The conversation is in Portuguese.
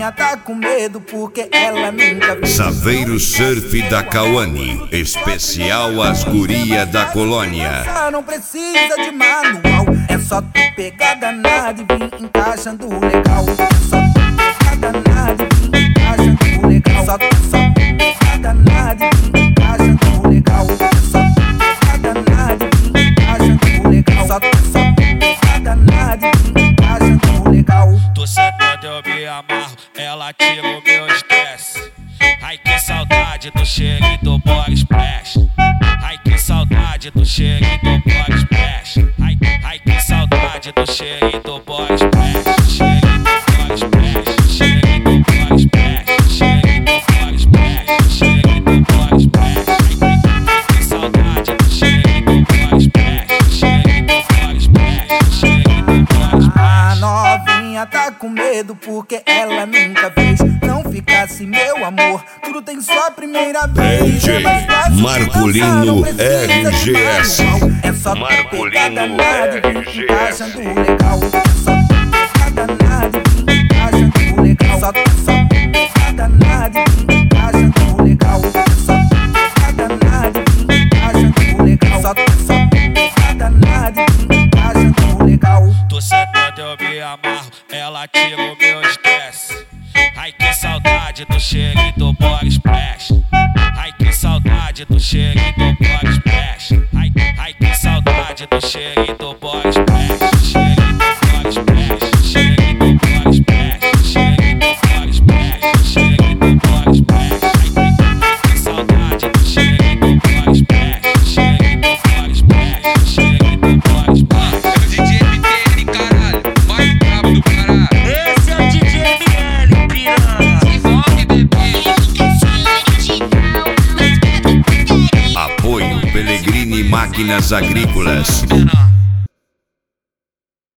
novinha tá com medo porque ela nunca viu. Saveiro Surf da Cauane, especial às guria da colônia. Não precisa de manual, é só tu pegar danado e vir encaixando legal. É só tu pegar danado e vir encaixando legal. Só tu pegar danado e vir encaixando legal. É só tu pegar danado e vir encaixando legal. Só tu pegar danado e vir encaixando legal. Tô sentando, eu me amarro, ela tira o meu estresse. Ai que saudade do cheiro e do body splash. Ai que saudade do cheiro e do body splash. Ai que saudade do cheiro e do body splash. Cheiro e do body splash. Cheiro e do body splash. Cheiro e do body splash. Cheiro e do body splash. Ai que saudade do cheiro e do body splash. Cheiro e do body splash. Cheiro e do body splash. A novinha tá com medo porque ela nunca fez. Não fica assim, meu amor, tudo tem sua primeira vez. DJ Marcolino RGS. É só tu pegar Marcolino danado e vir RGS. encaixando legal. É só tu pegar danado e vir encaixando legal. Só tu pegar danado e vir encaixando legal. É só tu pegar danado e vir encaixando legal. Só tu pegar danado e vir encaixando legal. Tô sentando, eu me amarro, ela tira o meu estresse. Ai que saudade do cheiro e do body splash. Ai que saudade do cheiro e do body splash. Ai que saudade do cheiro e do body splash. Cheiro e do body splash. Cheiro e do body splash. Cheiro e do body splash. Cheiro e do body splash. Ai que saudade do cheiro e do body splash. Cheiro e do body splash. Cheiro e do body splash. É o DJ MTL, caralho, mais brabo do Pará. Esse é o DJ ML, piranha. Envolve, bebê. Apoio Pellegrini Máquinas Agrícolas. Menor.